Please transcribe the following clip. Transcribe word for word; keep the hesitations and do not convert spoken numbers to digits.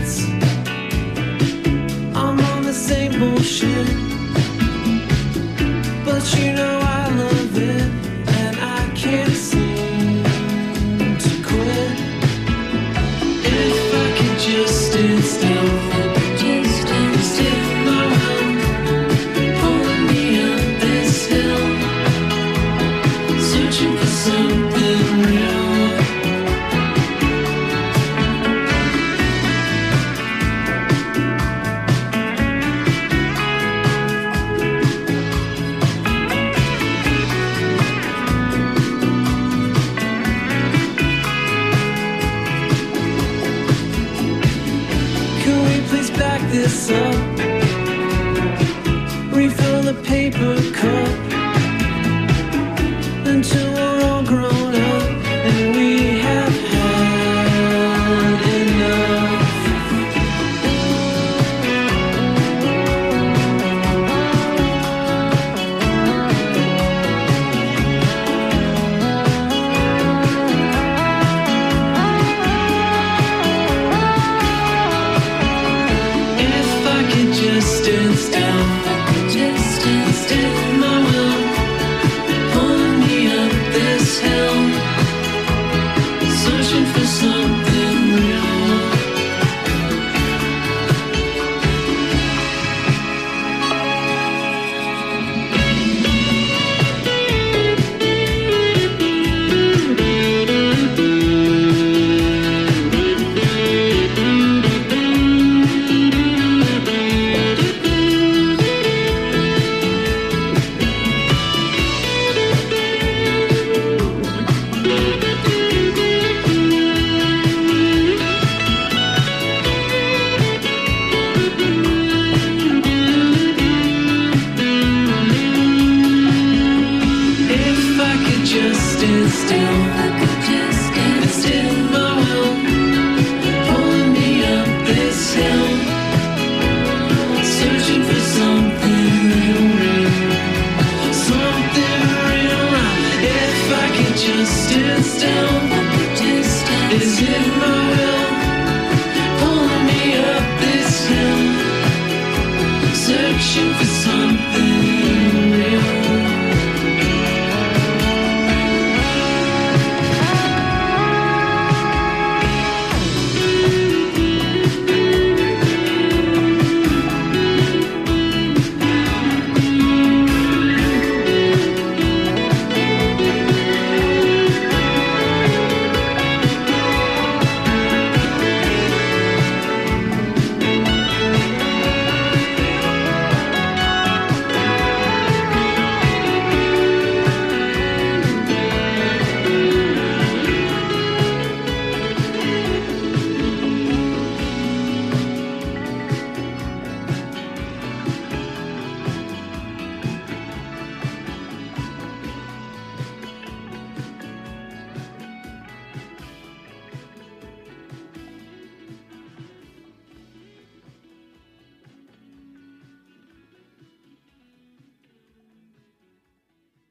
nights I'm on the same bullshit, but you know I love it and I can't seem to quit. If I could just stand still, just stand still, my will pulling me up this hill, searching for something real. Back this up, refill the paper cup until we're all grown up and we have had enough. Just stand still, just stand still, my will pulling me up this hill, searching for something real. Just stand still, I could just stand still, my will pulling me up this hill, searching for something real, real, something real. If I could just stand still, I could just stand is it my will pulling me up this hill, searching for something